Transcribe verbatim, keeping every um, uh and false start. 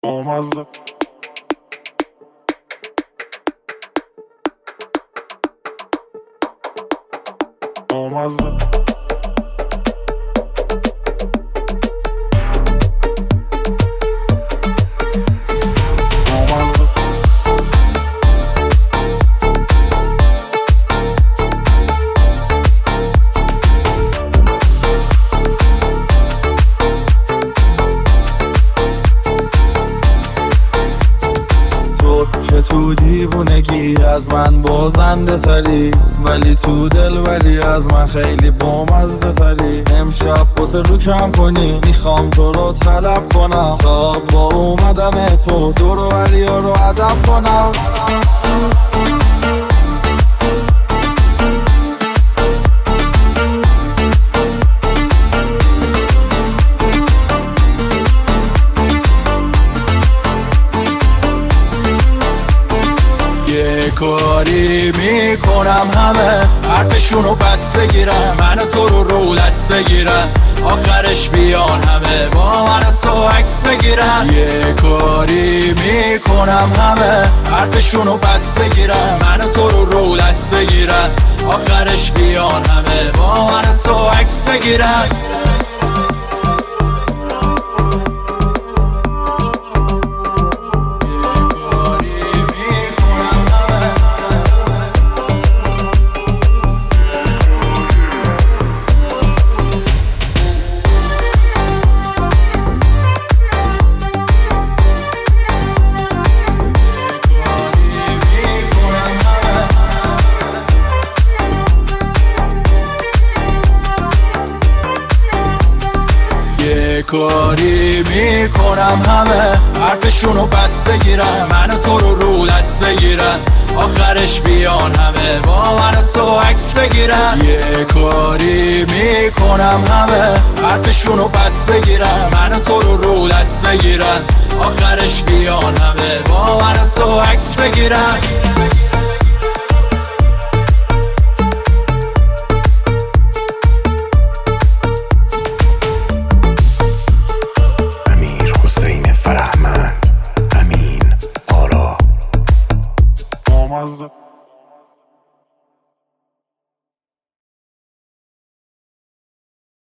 بامزه بامزه که تو دیوونگی از من بازنده تری، ولی تو دل ولی از من خیلی بامزه تری. امشب واسه رو کم کنی میخوام تو رو طلب کنم، تا با اومدن تو دور و ولی ها رو ادب کنم. یه کاری میکنم همه حرفشونو پس بگیرم، من و تو رو رو دست بگیرم، آخرش بیان همه با من و تو عکس بگیرم. یه کاری میکنم همه حرفشونو پس بگیرم، من و تو رو رو دست بگیرم، آخرش بیان همه با من و تو عکس بگیرم. یه کاری میکنم همه حرفشونو پس بگیرم، من و تو رو رو دست بگیرم، آخرش بیان همه با من و تو عکس بگیرم. یه کاری میکنم همه حرفشونو پس بگیرم، من و تو رو رو دست بگیرم، آخرش بیان همه با من و تو عکس بگیرم.